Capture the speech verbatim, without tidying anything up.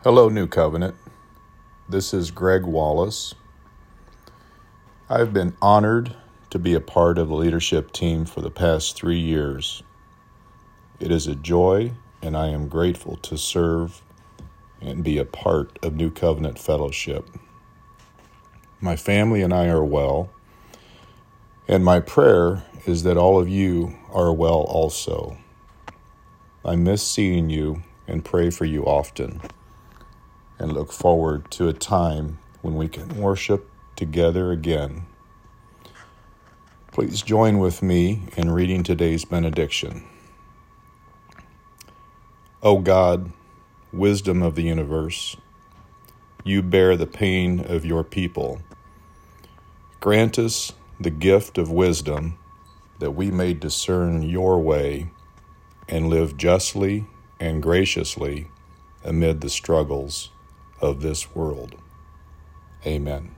Hello, New Covenant. This is Greg Wallace. I've been honored to be a part of the leadership team for the past three years. It is a joy, and I am grateful to serve and be a part of New Covenant Fellowship. My family and I are well, and my prayer is that all of you are well also. I miss seeing you and pray for you often, and look forward to a time when we can worship together again. Please join with me in reading today's benediction. O God, wisdom of the universe, you bear the pain of your people. Grant us the gift of wisdom that we may discern your way and live justly and graciously amid the struggles of this world. Amen.